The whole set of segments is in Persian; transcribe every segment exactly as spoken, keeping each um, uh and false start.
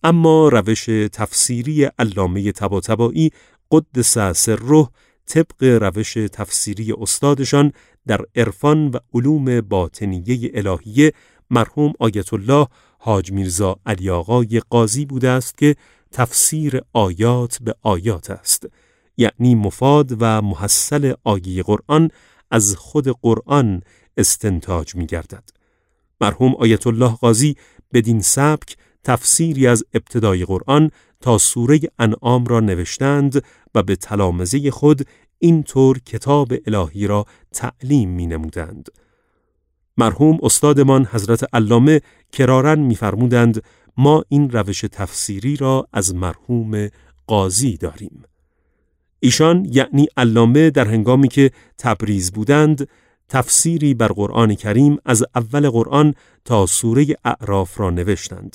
اما روش تفسیری علامه طباطبایی قدس سره طبق روش تفسیری استادشان در عرفان و علوم باطنیه الهیه مرحوم آیت الله حاج میرزا علی آقای قاضی بوده است که تفسیر آیات به آیات است، یعنی مفاد و محصل آیه قرآن از خود قرآن استنتاج می گردد. مرحوم آیت الله قاضی بدین سبک تفسیری از ابتدای قرآن تا سوره انعام را نوشتند و به تلامذه خود اینطور کتاب الهی را تعلیم می نمودند. مرحوم استادمان حضرت علامه کرارن می فرمودند ما این روش تفسیری را از مرحوم قاضی داریم. ایشان یعنی علامه در هنگامی که تبریز بودند تفسیری بر قرآن کریم از اول قرآن تا سوره اعراف را نوشتند.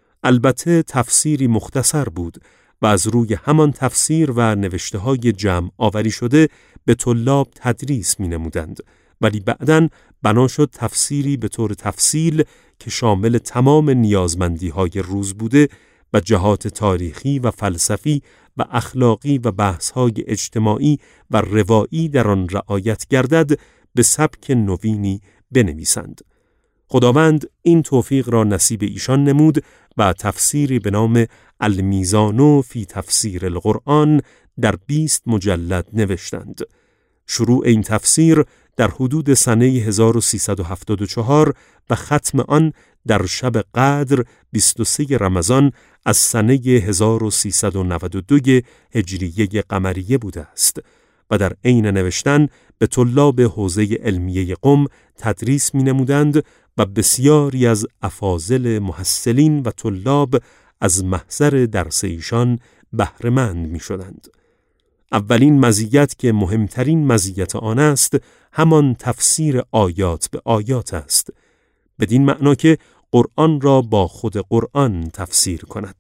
البته تفسیری مختصر بود و از روی همان تفسیر و نوشته های جمع آوری شده به طلاب تدریس می نمودند، ولی بعداً بنا شد تفسیری به طور تفصیل که شامل تمام نیازمندی های روز بوده و جهات تاریخی و فلسفی و اخلاقی و بحث های اجتماعی و روایی در آن رعایت گردد به سبک نوینی بنویسند. خداوند این توفیق را نصیب ایشان نمود و تفسیری به نام المیزان فی تفسیر القرآن در بیست مجلد نوشتند. شروع این تفسیر در حدود سنه هزار و سیصد و هفتاد و چهار و ختم آن در شب قدر بیست و سوم رمضان از سنه هزار و سیصد و نود و دو هجریه قمریه بوده است و در عین نوشتن به طلاب حوزه علمیه قم تدریس می نمودند و بسیاری از افاضل محصلین و طلاب از محضر درس ایشان بهره مند می شدند. اولین مزیت که مهمترین مزیت آن است همان تفسیر آیات به آیات است، بدین معنا که قرآن را با خود قرآن تفسیر کند.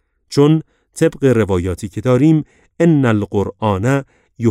چون طبق روایاتی که داریم ان القرآن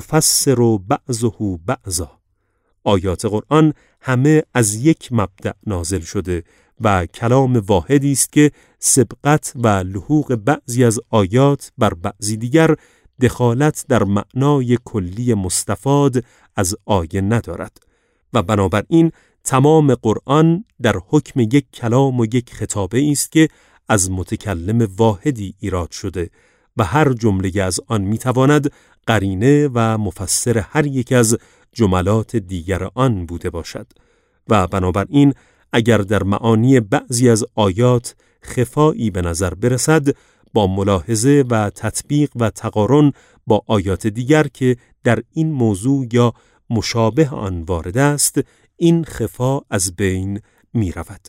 یفسر بعضه بعضا، آیات قرآن همه از یک مبدأ نازل شده و کلام واحدی است که سبقت و لحوق بعضی از آیات بر بعضی دیگر دخالت در معنای کلی مستفاد از آیه ندارد و بنابراین تمام قرآن در حکم یک کلام و یک خطابه است که از متکلم واحدی ایراد شده و هر جمله از آن میتواند قرینه و مفسر هر یک از جملات دیگر آن بوده باشد و بنابراین اگر در معانی بعضی از آیات خفایی به نظر برسد با ملاحظه و تطبیق و تقارن با آیات دیگر که در این موضوع یا مشابه آن وارد است این خفا از بین می رود.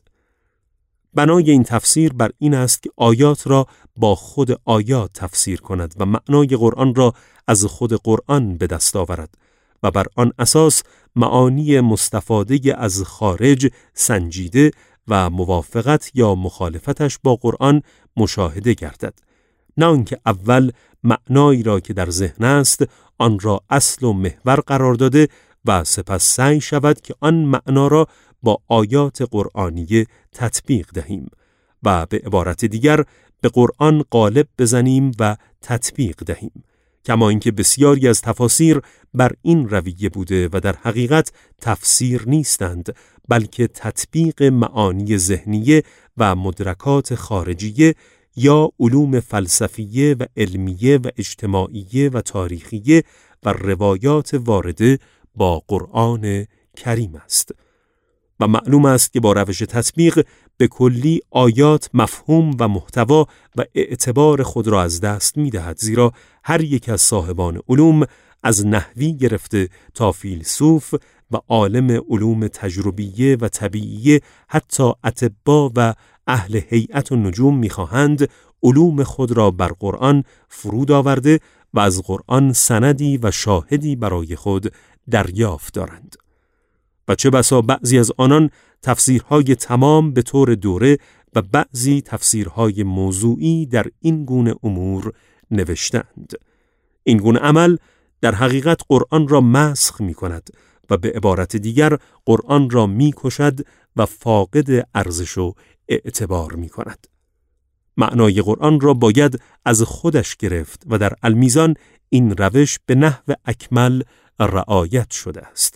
بنای این تفسیر بر این است که آیات را با خود آیات تفسیر کند و معنای قرآن را از خود قرآن به دست آورد و بر آن اساس معانی مستفاده از خارج سنجیده و موافقت یا مخالفتش با قرآن مشاهده گردد، نه آنکه اول معنایی را که در ذهن است آن را اصل و محور قرار داده و سپس سعی شود که آن معنا را با آیات قرآنیه تطبیق دهیم و به عبارت دیگر به قرآن قالب بزنیم و تطبیق دهیم، کما اینکه بسیاری از تفاسیر بر این رویه بوده و در حقیقت تفسیر نیستند بلکه تطبیق معانی ذهنیه و مدرکات خارجیه یا علوم فلسفیه و علمیه و اجتماعیه و تاریخیه و روایات وارده با قرآن کریم است و معلوم است که با روش تطبیق به کلی آیات مفهوم و محتوا و اعتبار خود را از دست می دهد، زیرا هر یک از صاحبان علوم از نحوی گرفته تا فیلسوف و عالم علوم تجربیه و طبیعیه حتی اطباء و اهل هیئت و نجوم می‌خواهند علوم خود را بر قرآن فرود آورده و از قرآن سندی و شاهدی برای خود دریافت دارند و چه بسا بعضی از آنان تفسیرهای تمام به طور دوره و بعضی تفسیرهای موضوعی در این گونه امور نوشتند. این گونه عمل در حقیقت قرآن را مسخ می کند و به عبارت دیگر قرآن را می کشد و فاقد ارزش و اعتبار می کند. معنای قرآن را باید از خودش گرفت و در المیزان این روش به نحو اکمل رعایت شده است.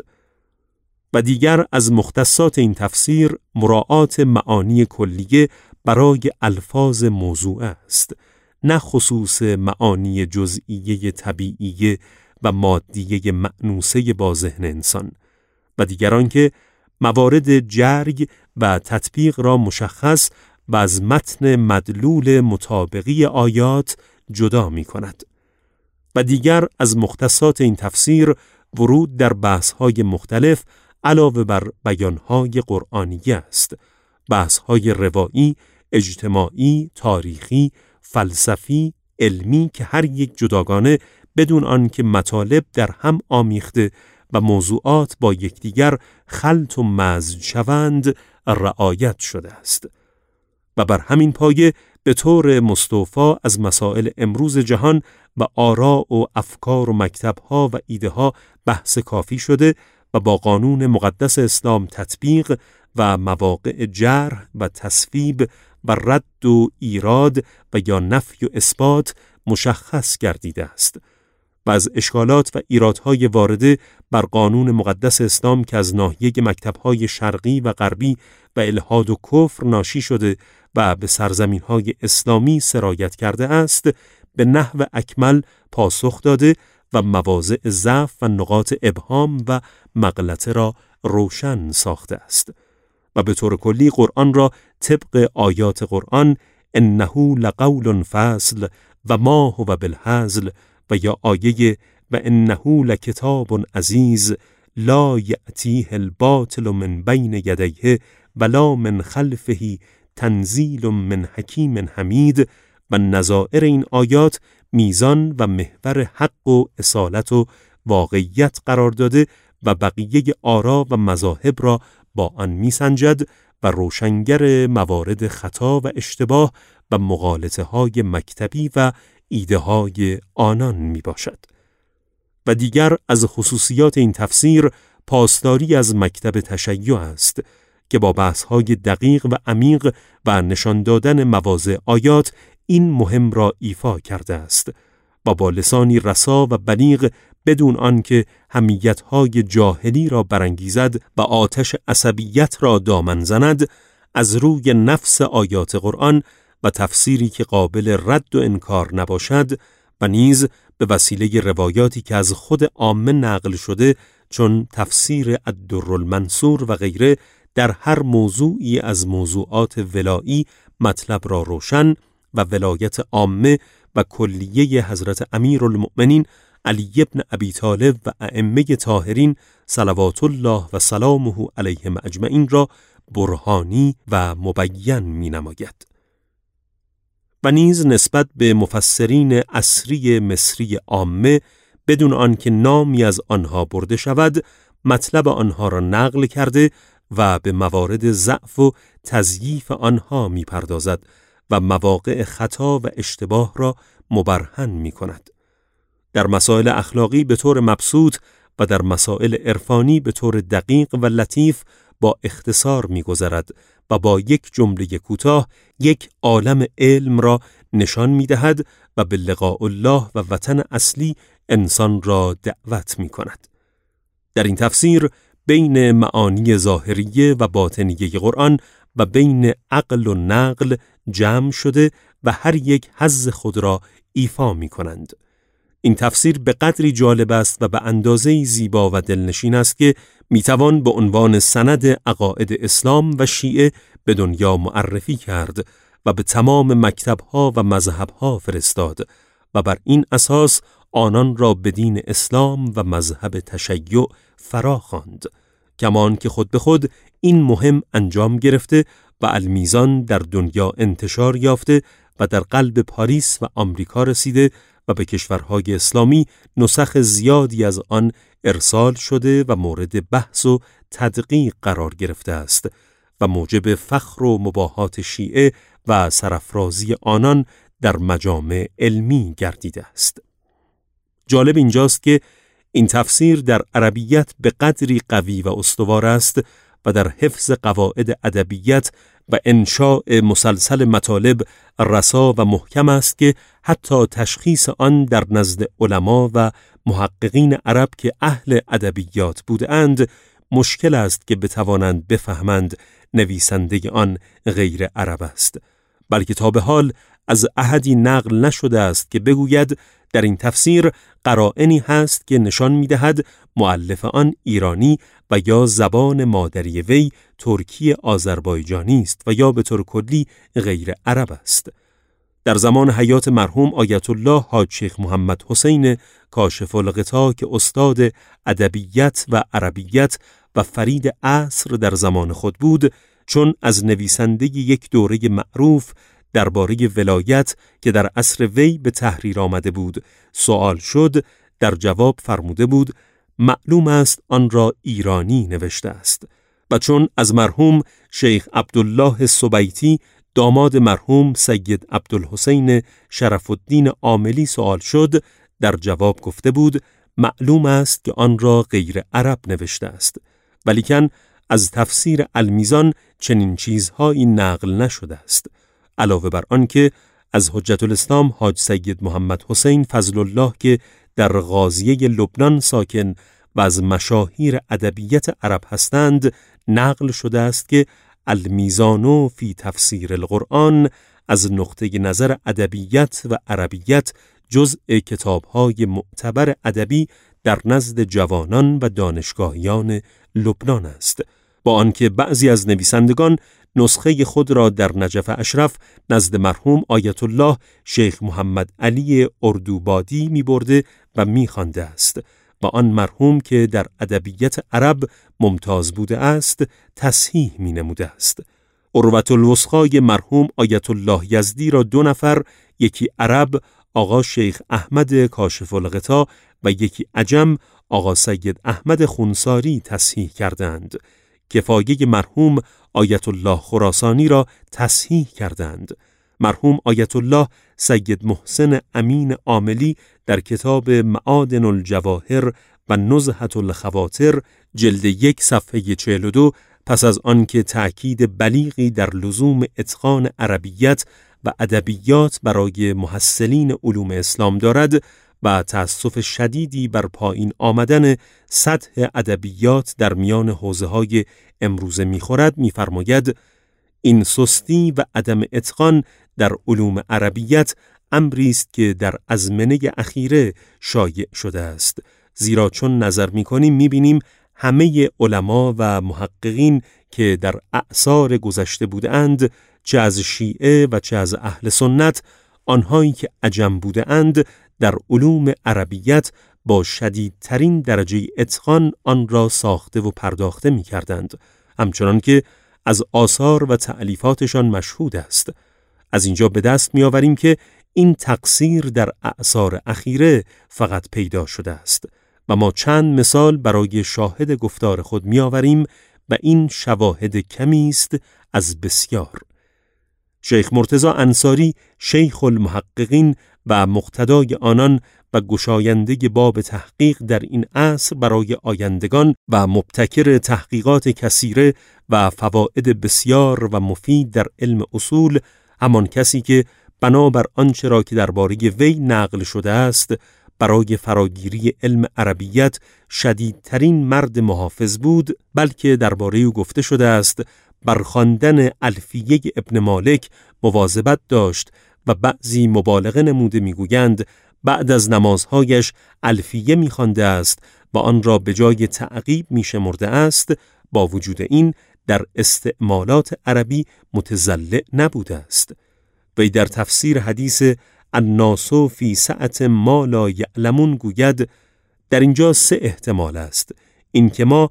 و دیگر از مختصات این تفسیر مراعات معانی کلیه برای الفاظ موضوع است، نه خصوص معانی جزئیه طبیعیه و مادیه مأنوسه با ذهن انسان. و دیگران که موارد جرگ و تطبیق را مشخص و از متن مدلول مطابقی آیات جدا می کند. و دیگر از مختصات این تفسیر ورود در بحث‌های مختلف علاوه بر بیان‌های قرآنی است، بحث‌های روایی، اجتماعی، تاریخی، فلسفی، علمی که هر یک جداگانه بدون آنکه مطالب در هم آمیخته و موضوعات با یکدیگر خلط و مزج شوند رعایت شده است. و بر همین پایه به طور مستوفا از مسائل امروز جهان و آراء و افکار و مکتب‌ها و ایده‌ها بحث کافی شده و با قانون مقدس اسلام تطبیق و مواقع جرح و تصویب و رد و ایراد و یا نفی و اثبات مشخص گردیده است. و از اشکالات و ایرادهای وارده بر قانون مقدس اسلام که از ناحیه مکتب‌های شرقی و غربی و الحاد و کفر ناشی شده و به سرزمین‌های اسلامی سرایت کرده است، به نحو اکمل پاسخ داده و مواضع ضعف و نقاط ابهام و مغلطه را روشن ساخته است. و به طور کلی قرآن را طبق آیات قرآن انه لقول فصل و ما هو بالهزل و یا آیه و انه لکتاب عزیز لا یأتیه الباطل من بین یدیه ولا من خلفه تنزیل من حکیم حمید و نظائر این آیات میزان و محور حق و اصالت و واقعیت قرار داده و بقیه آرا و مذاهب را با آن میسنجد و روشنگر موارد خطا و اشتباه و مغالطه های مکتبی و ایده های آنان می باشد. و دیگر از خصوصیات این تفسیر پاسداری از مکتب تشیع است که با بحث های دقیق و عمیق و نشان دادن مواضع آیات این مهم را ایفا کرده است و با لسانی رسا و بلیغ بدون آنکه حمیت‌های جاهلی را برانگیزد و آتش عصبیت را دامن زند، از روی نفس آیات قرآن و تفسیری که قابل رد و انکار نباشد و نیز به وسیله روایاتی که از خود عامه نقل شده چون تفسیر الدرالمنصور و غیره در هر موضوعی از موضوعات ولایی مطلب را روشن و ولایت عامه و کلیه حضرت امیرالمؤمنین علی ابن ابی طالب و ائمه طاهرین صلوات الله و سلامه علیهم اجمعین را برهانی و مبین می نماید. و نیز نسبت به مفسرین عصری مصری عامه بدون آنکه نامی از آنها برده شود مطلب آنها را نقل کرده و به موارد ضعف و تضعیف آنها می پردازد و مواقع خطا و اشتباه را مبرهن می کند. در مسائل اخلاقی به طور مبسوط و در مسائل عرفانی به طور دقیق و لطیف با اختصار می گذرد و با یک جمله کوتاه یک عالم علم را نشان می دهد و به لقاء الله و وطن اصلی انسان را دعوت می کند. در این تفسیر بین معانی ظاهریه و باطنیه قرآن و بین عقل و نقل جمع شده و هر یک حظ خود را ایفا می کنند. این تفسیر به قدری جالب است و به اندازه‌ای زیبا و دلنشین است که میتوان به عنوان سند عقاید اسلام و شیعه به دنیا معرفی کرد و به تمام مکتب‌ها و مذهب‌ها فرستاد و بر این اساس آنان را به دین اسلام و مذهب تشیع فرا خواند، کمان که خود به خود این مهم انجام گرفته و المیزان در دنیا انتشار یافته و در قلب پاریس و آمریکا رسیده و به کشورهای اسلامی نسخ زیادی از آن ارسال شده و مورد بحث و تدقیق قرار گرفته است و موجب فخر و مباهات شیعه و سرافرازی آنان در مجامع علمی گردیده است. جالب اینجاست که این تفسیر در عربیت به قدری قوی و استوار است و در حفظ قواعد ادبیات و انشاء مسلسل مطالب رسا و محکم است که حتی تشخیص آن در نزد علما و محققین عرب که اهل ادبیات بودند مشکل است که بتوانند بفهمند نویسنده آن غیر عرب است، بلکه تا به حال از احدی نقل نشده است که بگوید در این تفسیر قرائنی هست که نشان می‌دهد مؤلف آن ایرانی و یا زبان مادری وی ترکی آذربایجانی است و یا به طور کلی غیر عرب است. در زمان حیات مرحوم آیت الله حاج شیخ محمد حسین کاشف الغطا که استاد ادبیات و عربیت و فرید عصر در زمان خود بود، چون از نویسنده یک دوره معروف درباره ولایت که در عصر وی به تحریر آمده بود سوال شد، در جواب فرموده بود معلوم است آن را ایرانی نوشته است. و چون از مرحوم شیخ عبدالله سبیتی داماد مرحوم سید عبدالحسین شرف الدین عاملی سوال شد، در جواب گفته بود معلوم است که آن را غیر عرب نوشته است، ولیکن از تفسیر المیزان چنین چیزهایی نقل نشده است. علاوه بر آن که از حجت الاسلام حاج سید محمد حسین فضل الله که در قاضیه لبنان ساکن و از مشاهیر ادبیات عرب هستند نقل شده است که المیزان فی تفسیر القرآن از نقطه نظر ادبیات و عربیت جزء کتاب‌های معتبر ادبی در نزد جوانان و دانشگاهیان لبنان است، با آنکه بعضی از نویسندگان نسخه خود را در نجف اشرف نزد مرحوم آیت الله شیخ محمد علی اردوبادی می برده و می خوانده است و آن مرحوم که در ادبیات عرب ممتاز بوده است تصحیح می نموده است. عروة الوثقی مرحوم آیت الله یزدی را دو نفر، یکی عرب آقا شیخ احمد کاشف الغطا و یکی عجم آقا سید احمد خونساری تصحیح کردند. کفایه مرحوم آیت الله خراسانی را تصحیح کردند. مرحوم آیت الله سید محسن امین عاملی در کتاب معادن الجواهر و نزهة الخواطر جلد یک صفحه چهل و دو پس از آنکه تأکید بلیغی در لزوم اتقان عربیت و ادبیات برای محصلین علوم اسلام دارد و تأسف شدیدی بر پایین آمدن سطح ادبیات در میان حوزه‌های امروزه می‌خورد، می‌فرماید این سستی و عدم اتقان در علوم عربیت امری است که در ازمنه اخیره شایع شده است، زیرا چون نظر می‌کنیم می‌بینیم همه علما و محققین که در اعصار گذشته بودند، چه از شیعه و چه از اهل سنت، آنهایی که عجم بودند در علوم عربیت با شدیدترین درجه اتقان آن را ساخته و پرداخته می کردند، همچنان که از آثار و تألیفاتشان مشهود است. از اینجا به دست می آوریم که این تقصیر در اعصار اخیره فقط پیدا شده است و ما چند مثال برای شاهد گفتار خود می آوریم و این شواهد کمی است از بسیار. شیخ مرتضی انصاری شیخ المحققین و مقتدای آنان و گشاینده باب تحقیق در این عصر برای آیندگان و مبتکر تحقیقات کثیره و فواید بسیار و مفید در علم اصول، همان کسی که بنابر آنچه را که درباره وی نقل شده است برای فراگیری علم عربیت شدیدترین مرد محافظ بود، بلکه درباره او گفته شده است بر خواندن الفیه ابن مالک مواظبت داشت و بعضی مبالغه نموده میگویند بعد از نمازهایش الفیه میخوانده است و آن را به جای تعقیب میشمرده است. با وجود این در استعمالات عربی متزلع نبوده است. وی در تفسیر حدیث الناس فی سعة ما لا یعلمون گوید در اینجا سه احتمال است: این که ما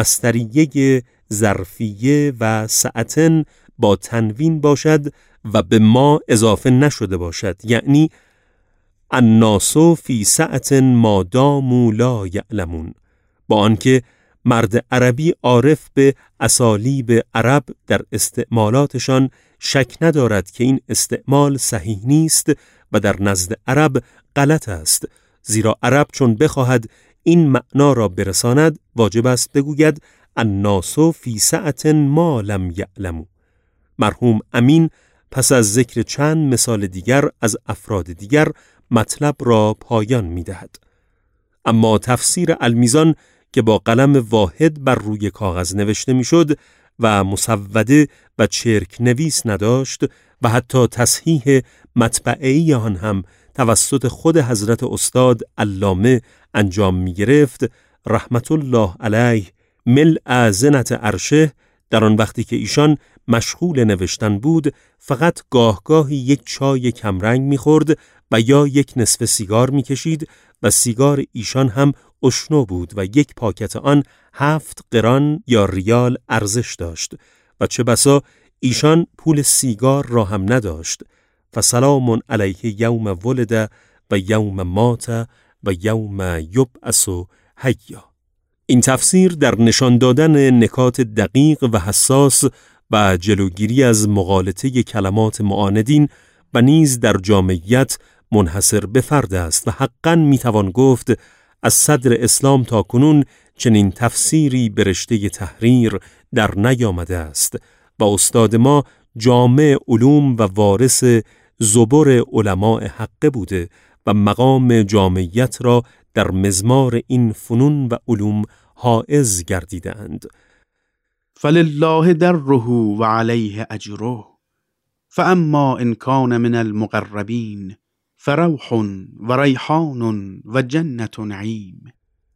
مصدریه ظرفیه و سعتن با تنوین باشد و به ما اضافه نشده باشد، یعنی الناس فی سعة ما داموا لا یعلمون، با آنکه مرد عربی عارف به اسالیب عرب در استعمالاتشان شک ندارد که این استعمال صحیح نیست و در نزد عرب غلط است، زیرا عرب چون بخواهد این معنا را برساند واجب است بگوید الناس فی سعة ما لم یعلموا. مرحوم امین پس از ذکر چند مثال دیگر از افراد دیگر مطلب را پایان می دهد. اما تفسیر المیزان که با قلم واحد بر روی کاغذ نوشته می شد و مسوده و چرک نویس نداشت و حتی تصحیح مطبعه‌ای آن هم توسط خود حضرت استاد علامه انجام می گرفت، رحمت الله علیه ملء زنت عرشه، در آن وقتی که ایشان مشغول نوشتن بود فقط گاه گاهی یک چای کمرنگ می خورد و یا یک نصف سیگار می کشید و سیگار ایشان هم اشنو بود و یک پاکت آن هفت قران یا ریال ارزش داشت و چه بسا ایشان پول سیگار را هم نداشت. فسلام علیه یوم ولد و یوم مات و یوم یبعث حیا. این تفسیر در نشان دادن نکات دقیق و حساس و جلوگیری از مغالطه کلمات معاندین و نیز در جامعیت منحصر به فرد است و حقاً میتوان گفت از صدر اسلام تا کنون چنین تفسیری به رشته تحریر در نیامده است و استاد ما جامع علوم و وارث زبر علماء حقه بوده و مقام جامعیت را در مزمار این فنون و علوم حائز گردیدند. فلله دره و علیه اجره فاما ان کان من المقربین فروح و ریحان و جنت نعیم.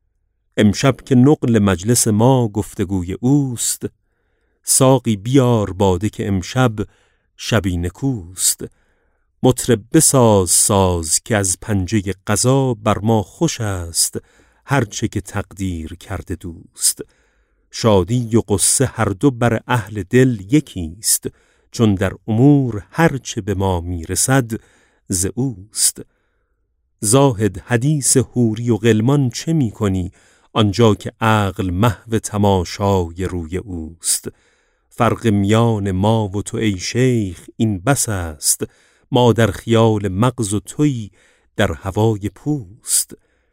امشب که نقل مجلس ما گفتگوی اوست، ساقی بیار باده که امشب شبی نکوست. مطرب بساز ساز که از پنجه قضا بر ما خوش است، هرچه که تقدیر کرده دوست. شادی و قصه هر دو بر اهل دل یکیست، چون در امور هرچه به ما میرسد ز اوست. زاهد حدیث حوری و غلمان چه می کنی، آنجا که عقل محو تماشای روی اوست. فرق میان ما و تو ای شیخ این بس است، ما در خیال مغز و تویی در هوای پوست.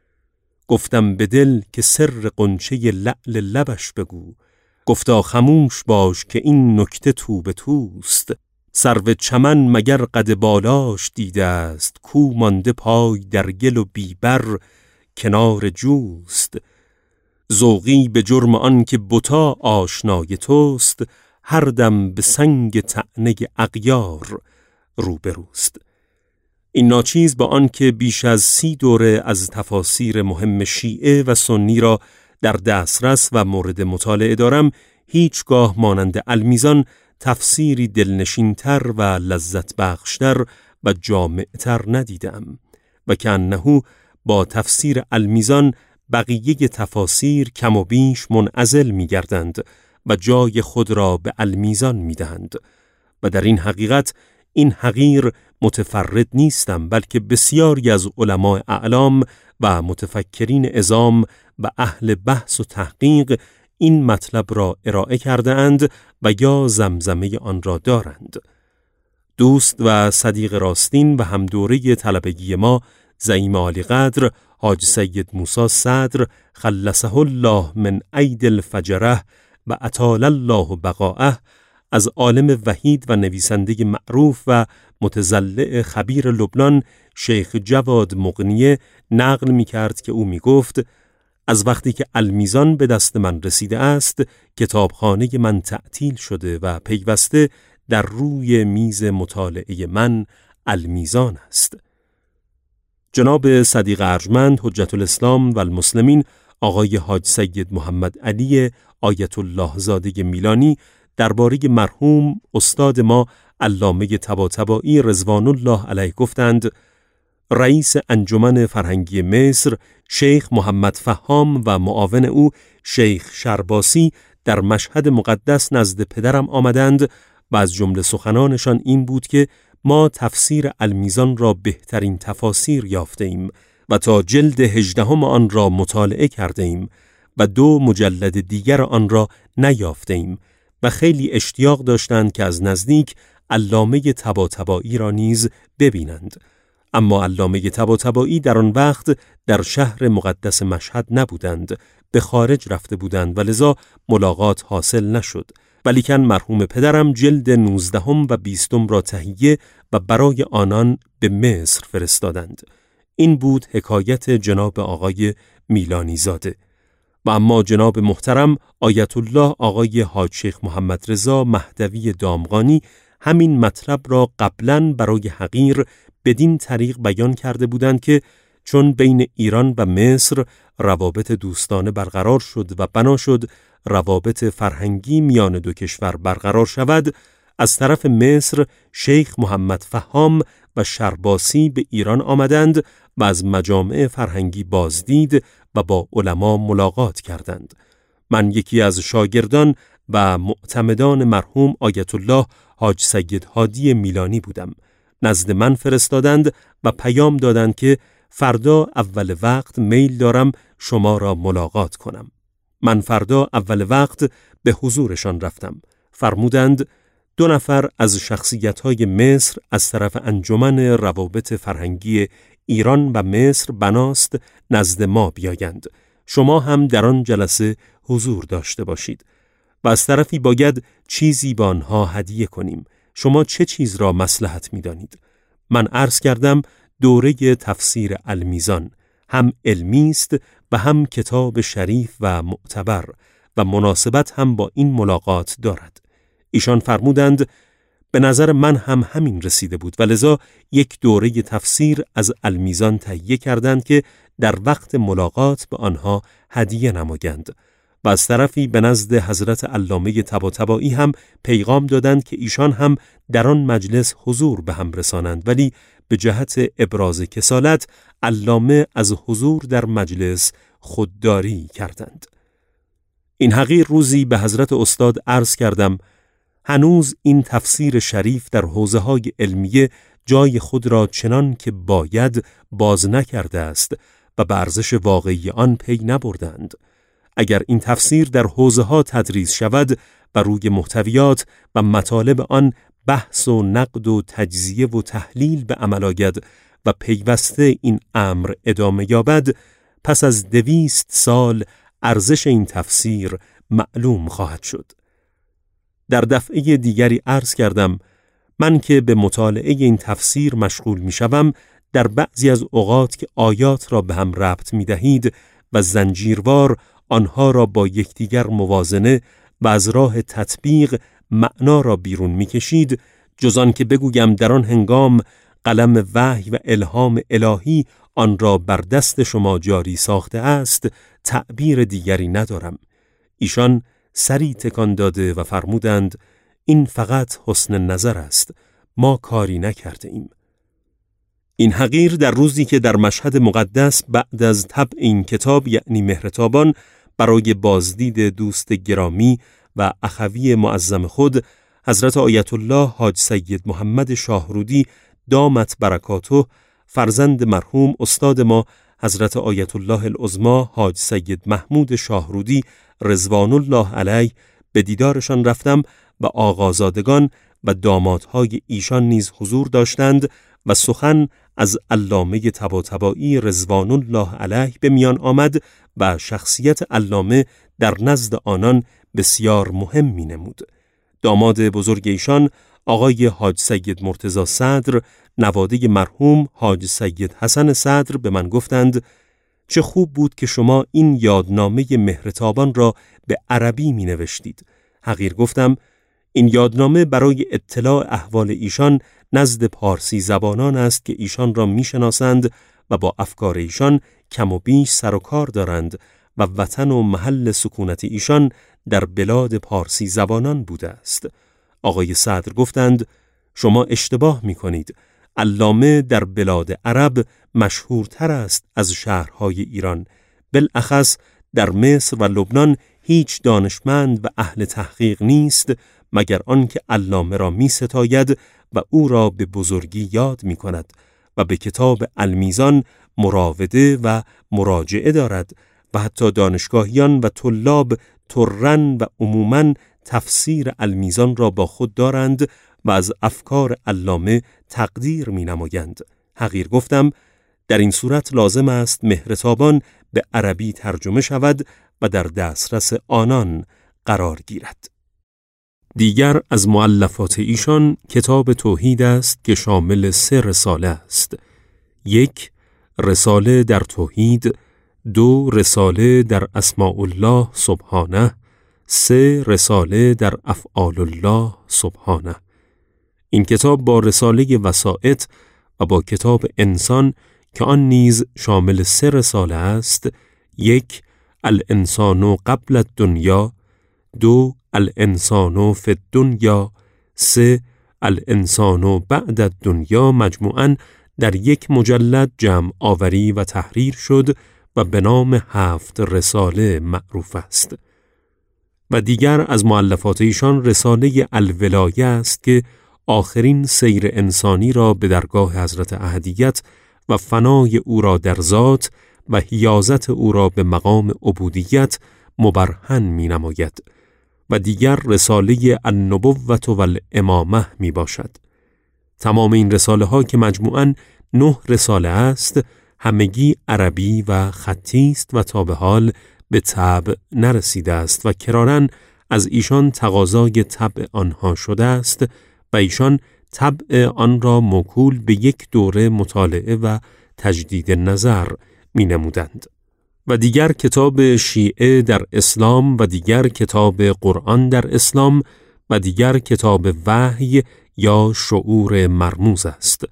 گفتم به دل که سر غنچه لعل لبش بگو، گفتا خموش باش که این نکته تو به توست. سرو چمن مگر قد بالاش دیده است، کو مانده پای در گل و بیبر کنار جوست. ذوقی به جرم آن که بتا آشنای توست، هر دم به سنگ طعنه اغیار روبروست. این ناچیز با آن که بیش از سی دوره از تفاسیر مهم شیعه و سنی را در دسترس و مورد مطالعه دارم، هیچگاه مانند المیزان تفسیری دلنشینتر و لذت بخشتر و جامعتر ندیدم و که انه با تفسیر المیزان بقیه تفاسیر کم و بیش منعزل می گردند و جای خود را به المیزان می دهند و در این حقیقت این حقیر متفرد نیستم، بلکه بسیاری از علماء اعلام و متفکرین عظام و اهل بحث و تحقیق این مطلب را ارائه کرده اند و یا زمزمه آن را دارند. دوست و صدیق راستین و همدوره طلبگی ما زعیم عالی قدر حاج سید موسی صدر خلصه الله من عید الفجره و اطال الله بقاءه از عالم وحید و نویسنده معروف و متضلع خبیر لبنان شیخ جواد مغنیه نقل می کرد که او می گفت از وقتی که المیزان به دست من رسیده است کتابخانه من تعطیل شده و پیوسته در روی میز مطالعه من المیزان است. جناب صدیق ارجمند حجت الاسلام و المسلمین آقای حاج سید محمد علی آیت الله زاده میلانی درباره مرحوم استاد ما علامه طباطبایی رضوان الله علیه گفتند رئیس انجمن فرهنگی مصر شیخ محمد فهام و معاون او شیخ شرباسی در مشهد مقدس نزد پدرم آمدند و از جمله سخنانشان این بود که ما تفسیر المیزان را بهترین تفاسیر یافته ایم و تا جلد هجدهم آن را مطالعه کرده ایم و دو مجلد دیگر آن را نیافته ایم و خیلی اشتیاق داشتند که از نزدیک علامه طباطبایی را نیز ببینند. اما علامه طباطبایی در آن وقت در شهر مقدس مشهد نبودند، به خارج رفته بودند و لذا ملاقات حاصل نشد. ولیکن مرحوم پدرم جلد نوزدهم و بیستم را تهیه و برای آنان به مصر فرستادند. این بود حکایت جناب آقای میلانی زاده. و اما جناب محترم آیت الله آقای حاج شیخ محمد رضا مهدوی دامغانی همین مطلب را قبلاً برای حقیر بدین طریق بیان کرده بودند که چون بین ایران و مصر روابط دوستانه برقرار شد و بنا شد روابط فرهنگی میان دو کشور برقرار شود، از طرف مصر شیخ محمد فهام و شرباسی به ایران آمدند و از مجامع فرهنگی بازدید و با علما ملاقات کردند. من یکی از شاگردان و معتمدان مرحوم آیت الله حاج سید هادی میلانی بودم. نزد من فرستادند و پیام دادند که فردا اول وقت میل دارم شما را ملاقات کنم. من فردا اول وقت به حضورشان رفتم. فرمودند دو نفر از شخصیت‌های مصر از طرف انجمن روابط فرهنگی ایران و مصر بناست نزد ما بیایند. شما هم در آن جلسه حضور داشته باشید و از طرفی باید چیزی به آنها هدیه کنیم. شما چه چیز را مصلحت می‌دانید؟ من عرض کردم دوره تفسیر المیزان هم علمی است و هم کتاب شریف و معتبر و مناسبت هم با این ملاقات دارد. ایشان فرمودند به نظر من هم همین رسیده بود و لذا یک دوره تفسیر از المیزان تهیه کردند که در وقت ملاقات به آنها هدیه نمایند. و از طرفی به نزد حضرت علامه طباطبایی هم پیغام دادند که ایشان هم در آن مجلس حضور به هم رسانند، ولی به جهت ابراز کسالت علامه از حضور در مجلس خودداری کردند. این حقیر روزی به حضرت استاد عرض کردم هنوز این تفسیر شریف در حوزه‌های علمیه جای خود را چنان که باید باز نکرده است و به ارزش واقعی آن پی نبردند. اگر این تفسیر در حوزه‌ها تدریس شود و روی محتویات و مطالب آن بحث و نقد و تجزیه و تحلیل به عمل آید و پیوسته این امر ادامه یابد، پس از دویست سال ارزش این تفسیر معلوم خواهد شد. در دفعه دیگری عرض کردم من که به مطالعه این تفسیر مشغول می شوم، در بعضی از اوقات که آیات را به هم ربط می دهید و زنجیروار آنها را با یکدیگر موازنه و از راه تطبیق معنا را بیرون می کشید، جز آن که بگویم در آن هنگام قلم وحی و الهام الهی آن را بر دست شما جاری ساخته است، تعبیر دیگری ندارم. ایشان سری تکان داده و فرمودند این فقط حسن نظر است، ما کاری نکرده ایم. این حقیر در روزی که در مشهد مقدس بعد از طبع این کتاب یعنی مهرتابان برای بازدید دوست گرامی و اخوی معظم خود حضرت آیت الله حاج سید محمد شاهرودی دامت برکاته فرزند مرحوم استاد ما حضرت آیت الله العظمی حاج سید محمود شاهرودی رضوان الله علیه به دیدارشان رفتم و آقازادگان و دامادهای ایشان نیز حضور داشتند و سخن از علامه طباطبایی رضوان الله علیه به میان آمد و شخصیت علامه در نزد آنان بسیار مهم می نمود. داماد بزرگ ایشان آقای حاج سید مرتضی صدر نواده مرحوم حاج سید حسن صدر به من گفتند چه خوب بود که شما این یادنامه مهرتابان را به عربی می نوشتید. حقیر گفتم این یادنامه برای اطلاع احوال ایشان نزد پارسی زبانان است که ایشان را می شناسند و با افکار ایشان کم و بیش سر و کار دارند و وطن و محل سکونت ایشان در بلاد پارسی زبانان بوده است. آقای صدر گفتند شما اشتباه می کنید. علامه در بلاد عرب مشهورتر است از شهرهای ایران. بالاخص در مصر و لبنان هیچ دانشمند و اهل تحقیق نیست مگر آنکه علامه را می ستاید و او را به بزرگی یاد می کند و به کتاب المیزان مراوده و مراجعه دارد و حتی دانشگاهیان و طلاب ترن و عموماً تفسیر المیزان را با خود دارند و از افکار علامه تقدیر می نمایند. حقیر گفتم در این صورت لازم است مهرتابان به عربی ترجمه شود و در دسترس آنان قرار گیرد. دیگر از مؤلفات ایشان کتاب توحید است که شامل سه رساله است. یک، رساله در توحید، دو، رساله در اسماء الله سبحانه، سه، رساله در افعال الله سبحانه. این کتاب با رساله وسائط و با کتاب انسان که آن نیز شامل سه رساله است، یک، الانسان قبل الدنیا، دو، الانسان فی الدنیا، سه، الانسان بعد الدنیا، مجموعاً در یک مجلد جمع آوری و تحریر شد و به نام هفت رساله معروف است. و دیگر از مؤلفات ایشان رساله الولایه است که آخرین سیر انسانی را به درگاه حضرت احدیت و فنای او را در ذات و حیازت او را به مقام عبودیت مبرهن می نماید. و دیگر رساله النبوة و الامامه می باشد. تمام این رساله ها که مجموعاً نه رساله است، همگی عربی و خطی است و تا به حال به طبع نرسیده است و کراراً از ایشان تقاضای طبع آنها شده است و ایشان طبع آن را موکول به یک دوره مطالعه و تجدید نظر می نمودند. و دیگر کتاب شیعه در اسلام و دیگر کتاب قرآن در اسلام و دیگر کتاب وحی یا شعور مرموز است.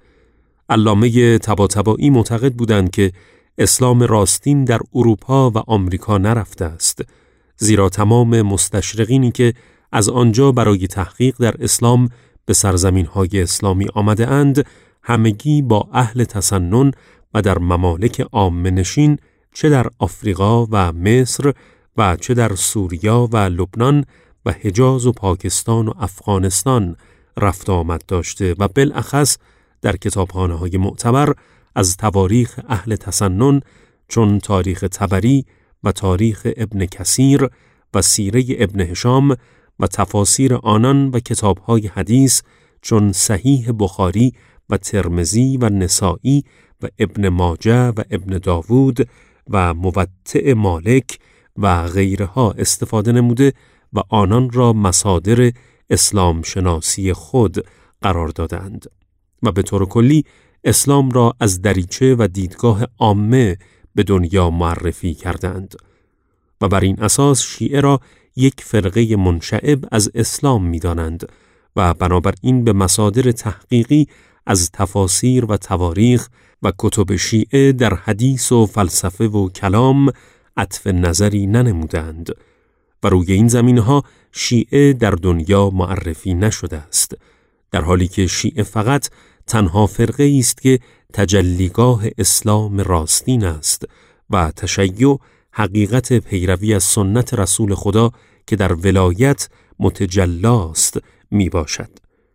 علامه طباطبایی معتقد بودند که اسلام راستین در اروپا و آمریکا نرفته است، زیرا تمام مستشرقینی که از آنجا برای تحقیق در اسلام به سرزمین‌های اسلامی آمده اند، همگی با اهل تسنن و در ممالک عامه نشین، چه در آفریقا و مصر و چه در سوریا و لبنان و حجاز و پاکستان و افغانستان رفت آمد داشته و بالاخص در کتابخانه‌های معتبر از تواریخ اهل تسنن چون تاریخ طبری و تاریخ ابن کثیر و سیره ابن هشام و تفاسیر آنان و کتاب‌های حدیث چون صحیح بخاری و ترمذی و نسائی و ابن ماجه و ابن داوود و موطئ مالک و غیرها استفاده نموده و آنان را مصادر اسلام شناسی خود قرار دادند و به طور کلی اسلام را از دریچه و دیدگاه عامه به دنیا معرفی کردند و بر این اساس شیعه را یک فرقه منشعب از اسلام می دانند و بنابراین به مصادر تحقیقی از تفاسیر و تواریخ و کتب شیعه در حدیث و فلسفه و کلام عطف نظری ننمودند و روی این زمینها شیعه در دنیا معرفی نشده است، در حالی که شیعه فقط تنها فرقه است که تجلیگاه اسلام راستین است و تشیع حقیقت پیروی از سنت رسول خدا که در ولایت متجلاست می باشد.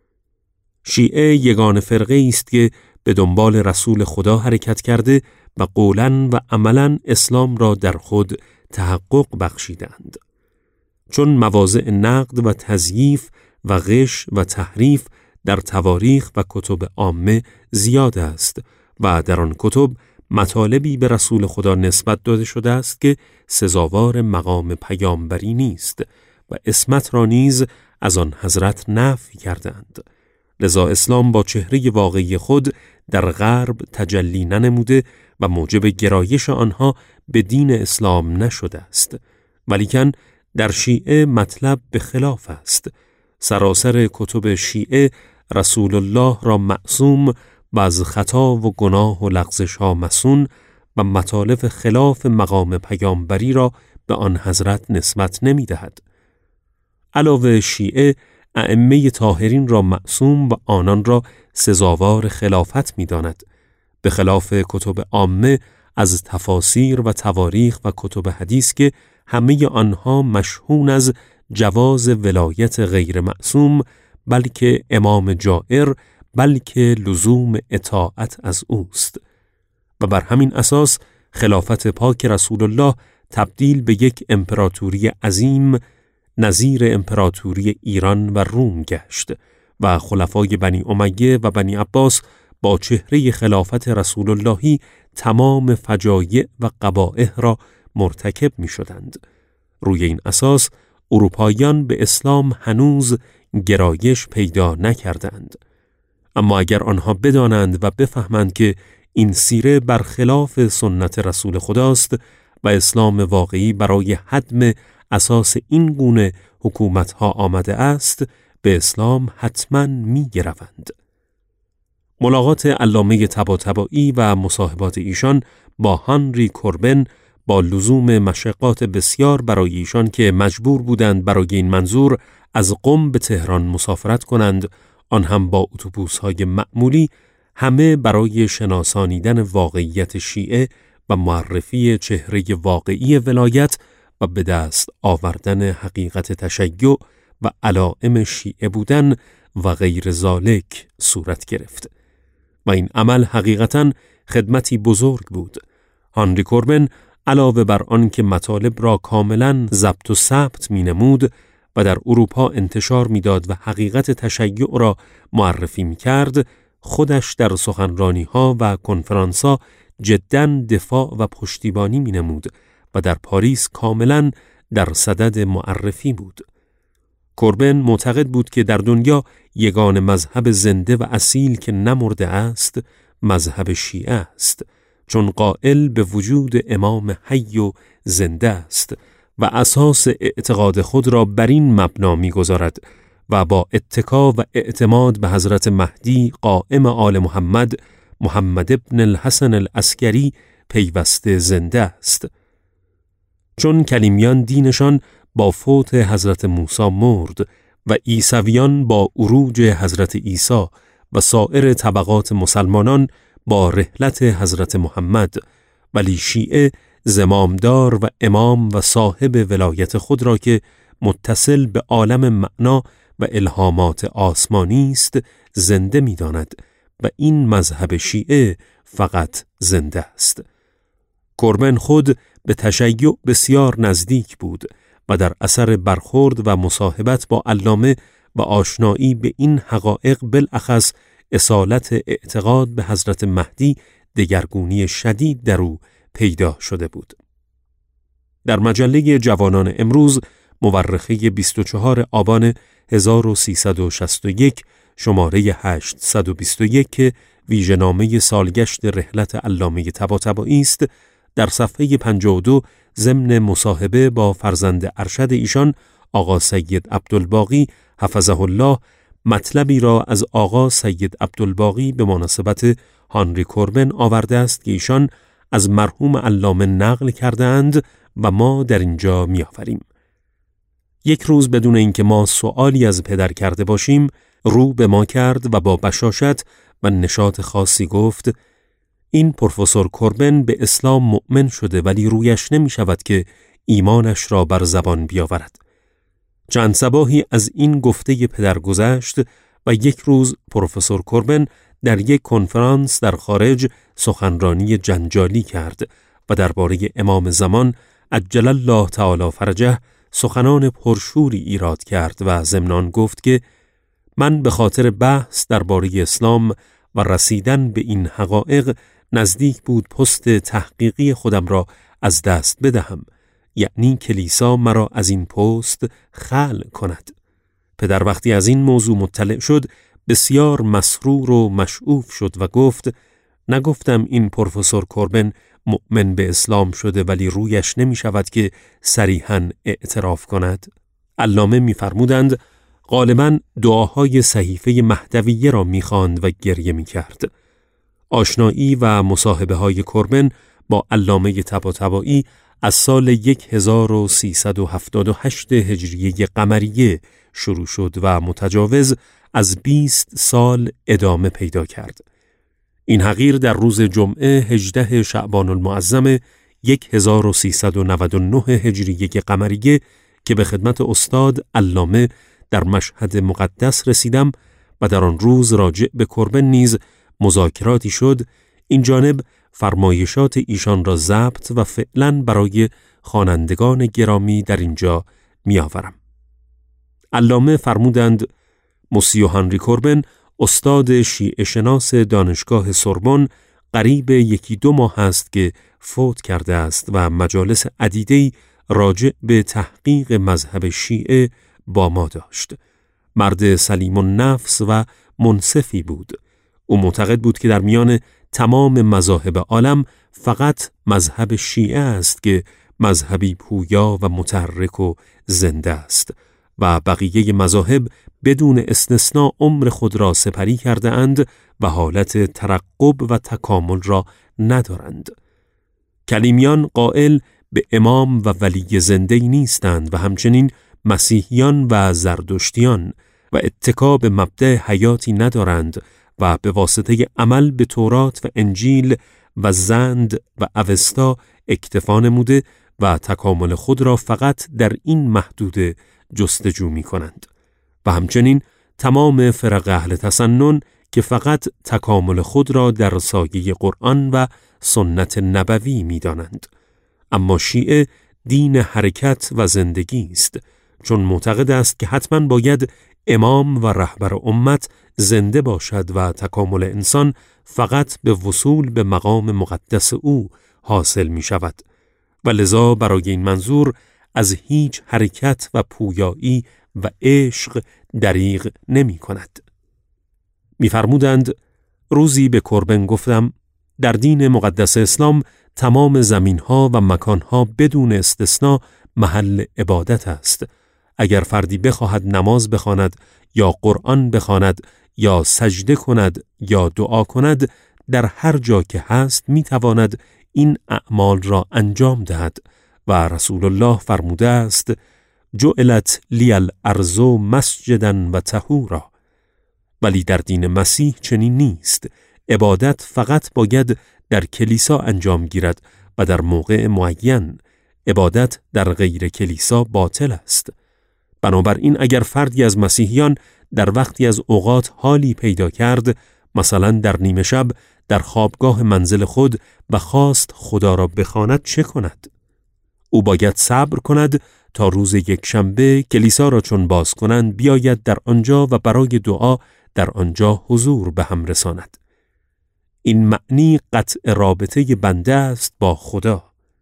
شیعه یگان فرقه است که به دنبال رسول خدا حرکت کرده و قولاً و عملاً اسلام را در خود تحقق بخشیدند. چون مواضع نقد و تضعیف و غش و تحریف در تواریخ و کتب عامه زیاد است و در آن کتب مطالبی به رسول خدا نسبت داده شده است که سزاوار مقام پیامبری نیست و عصمت را نیز از آن حضرت نفی کردند. لذا اسلام با چهره واقعی خود در غرب تجلی ننموده و موجب گرایش آنها به دین اسلام نشده است، ولیکن در شیعه مطلب به خلاف است. سراسر کتب شیعه رسول الله را معصوم و از خطا و گناه و لغزش ها مصون و مطالب خلاف مقام پیامبری را به آن حضرت نسبت نمی دهد. علاوه شیعه ائمه طاهرین را معصوم و آنان را سزاوار خلافت می داند، به خلاف کتب عامه از تفاسیر و تواریخ و کتب حدیث که همه آنها مشهون از جواز ولایت غیر معصوم، بلکه امام جائر، بلکه لزوم اطاعت از اوست و بر همین اساس خلافت پاک رسول الله تبدیل به یک امپراتوری عظیم نظیر امپراتوری ایران و روم گشت و خلفای بنی امیه و بنی عباس با چهره خلافت رسول اللهی تمام فجایع و قبائح را مرتکب می شدند. روی این اساس اروپاییان به اسلام هنوز گرایش پیدا نکردند. اما اگر آنها بدانند و بفهمند که این سیره برخلاف سنت رسول خداست و اسلام واقعی برای هدم اساس این گونه حکومتها آمده است، به اسلام حتما می گروند. ملاقات علامه طباطبایی و مصاحبات ایشان با هانری کوربن با لزوم مشقات بسیار برای ایشان که مجبور بودند برای این منظور از قم به تهران مسافرت کنند، آن هم با اتوبوس‌های معمولی، همه برای شناسانیدن واقعیت شیعه و معرفی چهره واقعی ولایت و به دست آوردن حقیقت تشیع و علائم شیعه بودن و غیر ذالک صورت گرفت. و این عمل حقیقتاً خدمتی بزرگ بود. هانری کوربن علاوه بر آن که مطالب را کاملاً ضبط و ثبت می نمود و در اروپا انتشار می داد و حقیقت تشیع را معرفی می کرد، خودش در سخنرانی‌ها و کنفرانس‌ها جداً دفاع و پشتیبانی می نمود و در پاریس کاملاً در صدد معرفی بود. کوربن معتقد بود که در دنیا یگان مذهب زنده و اصیل که نمرده است، مذهب شیعه است، چون قائل به وجود امام حی و زنده است و اساس اعتقاد خود را بر این مبنا می‌گذارد و با اتکا و اعتماد به حضرت مهدی قائم آل محمد، محمد ابن الحسن العسکری پیوسته زنده است. چون کلیمیان دینشان با فوت حضرت موسی مرد و عیسویان با عروج حضرت عیسی و سایر طبقات مسلمانان با رحلت حضرت محمد، ولی شیعه زمامدار و امام و صاحب ولایت خود را که متصل به عالم معنا و الهامات آسمانی است زنده می داند و این مذهب شیعه فقط زنده است. کوربن خود به تشیع بسیار نزدیک بود و در اثر برخورد و مصاحبت با علامه و آشنایی به این حقایق بالاخص اصالت اعتقاد به حضرت مهدی دگرگونی شدید در او پیدا شده بود. در مجله جوانان امروز مورخه بیست و چهارم آبان هزار و سیصد و شصت و یک شماره هشتصد و بیست و یک که ویژه‌نامه سالگشت رحلت علامه طباطبایی است، در صفحه پنجاه و دو ضمن مصاحبه با فرزند ارشد ایشان آقا سید عبدالباقی حفظه الله مطلبی را از آقا سید عبدالباقی به مناسبت هانری کوربن آورده است که ایشان از مرحوم علامه نقل کردند و ما در اینجا می‌آوریم. یک روز بدون اینکه ما سؤالی از پدر کرده باشیم، رو به ما کرد و با بشاشت و نشاط خاصی گفت: این پروفسور کوربن به اسلام مؤمن شده ولی رویش نمی شود که ایمانش را بر زبان بیاورد. چند صباحی از این گفته پدر گذشت و یک روز پروفسور کوربن در یک کنفرانس در خارج سخنرانی جنجالی کرد و درباره امام زمان عجل الله تعالی فرجه سخنان پرشوری ایراد کرد و ضمناً گفت که من به خاطر بحث درباره اسلام و رسیدن به این حقایق نزدیک بود پست تحقیقی خودم را از دست بدهم، یعنی کلیسا مرا از این پست خلع کند. پدر وقتی از این موضوع مطلع شد بسیار مسرور و مشعوف شد و گفت: نگفتم این پروفسور کوربن مؤمن به اسلام شده ولی رویش نمی شود که صریحاً اعتراف کند. علامه می فرمودند غالباً دعاهای صحیفه مهدویه را می خواند و گریه می کرد. آشنایی و مصاحبه های کوربن با علامه طباطبایی از سال هزار و سیصد و هفتاد و هشت هجریه قمریه شروع شد و متجاوز از بیست سال ادامه پیدا کرد. این حقیر در روز جمعه هجدهم شعبان المعظم هزار و سیصد و نود و نه هجریه قمریه که به خدمت استاد علامه در مشهد مقدس رسیدم و در آن روز راجع به کوربن نیز مذاکراتی شد، این جانب فرمایشات ایشان را ضبط و فعلاً برای خوانندگان گرامی در اینجا می آورم. علامه فرمودند مسیو هانری کوربن استاد شیعه شناس دانشگاه سوربن، قریب یکی دو ماه است که فوت کرده است و مجالس عدیده‌ای راجع به تحقیق مذهب شیعه با ما داشت. مرد سلیم النفس و منصفی بود. او معتقد بود که در میان تمام مذاهب عالم فقط مذهب شیعه است که مذهبی پویا و متحرک و زنده است و بقیه مذاهب بدون استثناء عمر خود را سپری کرده اند و حالت ترقب و تکامل را ندارند. کلیمیان قائل به امام و ولی زنده نیستند و همچنین مسیحیان و زردشتیان و اتکا به مبدأ حیاتی ندارند و به واسطه عمل به تورات و انجیل و زند و اوستا اکتفا نموده و تکامل خود را فقط در این محدوده جستجو می کنند. و همچنین تمام فرق اهل تسنن که فقط تکامل خود را در سایه قرآن و سنت نبوی می دانند. اما شیعه دین حرکت و زندگی است، چون معتقد است که حتما باید امام و رهبر امت زنده باشد و تکامل انسان فقط به وصول به مقام مقدس او حاصل می شود و لذا برای این منظور از هیچ حرکت و پویایی و عشق دریغ نمی کند. می فرمودند روزی به کوربن گفتم در دین مقدس اسلام تمام زمینها و مکانها بدون استثناء محل عبادت است. اگر فردی بخواهد نماز بخواند یا قرآن بخواند یا سجده کند یا دعا کند، در هر جا که هست می تواند این اعمال را انجام دهد و رسول الله فرموده است جعلت لی الارض مسجدا و طهورا. ولی در دین مسیح چنین نیست. عبادت فقط باید در کلیسا انجام گیرد و در موقع معین. عبادت در غیر کلیسا باطل است. بنابراین اگر فردی از مسیحیان در وقتی از اوقات حالی پیدا کرد، مثلا در نیمه شب در خوابگاه منزل خود و خواست خدا را بخواند، چه کند؟ او باید صبر کند تا روز یک شنبه کلیسا را چون باز کنند بیاید در آنجا و برای دعا در آنجا حضور به هم رساند. این معنی قطع رابطه بنده است با خدا.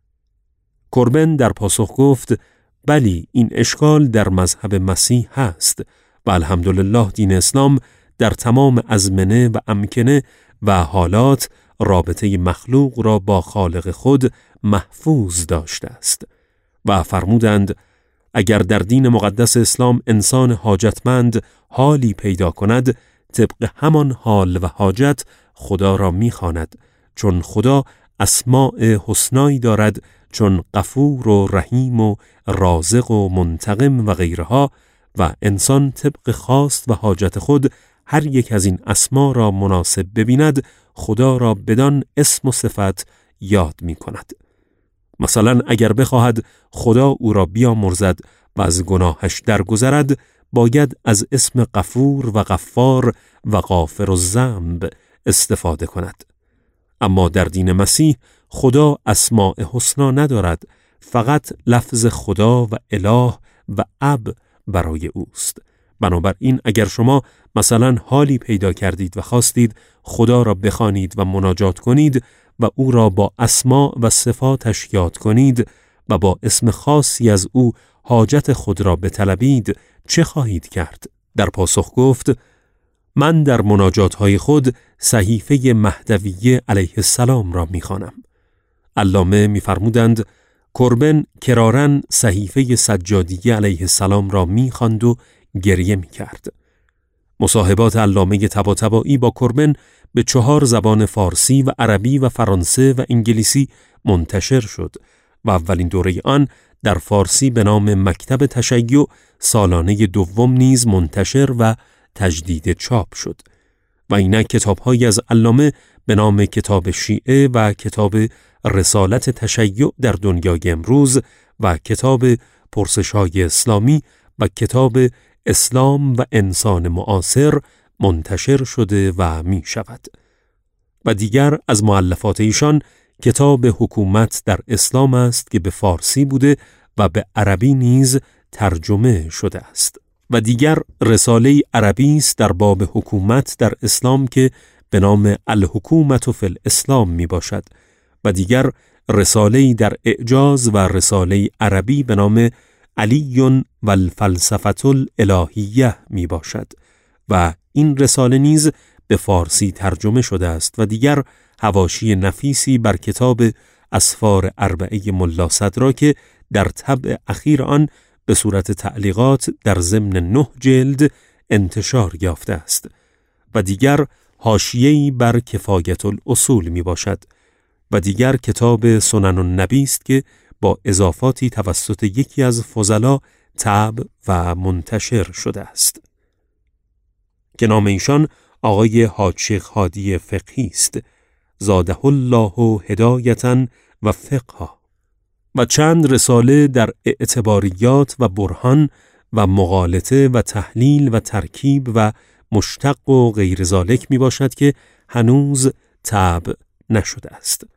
کوربن در پاسخ گفت بلی، این اشکال در مذهب مسیح هست و الحمدلله دین اسلام در تمام ازمنه و امکنه و حالات رابطه مخلوق را با خالق خود محفوظ داشته است. و فرمودند اگر در دین مقدس اسلام انسان حاجتمند حالی پیدا کند، طبق همان حال و حاجت خدا را می‌خواند، چون خدا اسماء حسنایی دارد چون غفور و رحیم و رازق و منتقم و غیرها، و انسان طبق خواست و حاجت خود هر یک از این اسما را مناسب ببیند، خدا را بدان اسم و صفت یاد می کند. مثلا اگر بخواهد خدا او را بیامرزد و از گناهش درگذرد، باید از اسم غفور و غفار و غافر الذنب استفاده کند. اما در دین مسیح خدا اسماء حسنا ندارد، فقط لفظ خدا و اله و اب برای اوست. بنابراین اگر شما مثلا حالی پیدا کردید و خواستید خدا را بخوانید و مناجات کنید و او را با اسما و صفاتش یاد کنید و با اسم خاصی از او حاجت خود را بطلبید، چه خواهید کرد؟ در پاسخ گفت من در مناجات‌های خود صحیفه مهدویه علیه السلام را می‌خوانم. علامه می‌فرمودند کوربن کرارن صحیفه سجادیه علیه السلام را می‌خواند و گریه می‌کرد. مصاحبات علامه طباطبایی با کوربن به چهار زبان فارسی و عربی و فرانسه و انگلیسی منتشر شد و اولین دوره آن در فارسی به نام مکتب تشیع سالانه دوم نیز منتشر و تجدید چاپ شد و اینک کتاب‌هایی از علامه به نام کتاب شیعه و کتاب رسالت تشیع در دنیای امروز و کتاب پرسش‌های اسلامی و کتاب اسلام و انسان معاصر منتشر شده و می شود. و دیگر از مؤلفات ایشان کتاب حکومت در اسلام است که به فارسی بوده و به عربی نیز ترجمه شده است. و دیگر رساله عربی است در باب حکومت در اسلام که به نام الحکومت فی الاسلام می باشد و دیگر رساله در اعجاز و رساله عربی به نام علی و الفلسفه الالهیه می باشد و این رساله نیز به فارسی ترجمه شده است و دیگر حواشی نفیسی بر کتاب اسفار اربعه ملا صدرا که در طبع اخیر آن به صورت تعلیقات در ضمن نه جلد انتشار یافته است و دیگر حاشیه‌ای بر کفایت الاصول می باشد و دیگر کتاب سنن النبی است که با اضافاتی توسط یکی از فضلا طبع و منتشر شده است که نام ایشان آقای حاج شیخ هادی فقیهی است، زاده الله هدایتا و فقها، و چند رساله در اعتباریات و برهان و مغالطه و تحلیل و ترکیب و مشتق و غیر ذالک می باشد که هنوز طبع نشده است.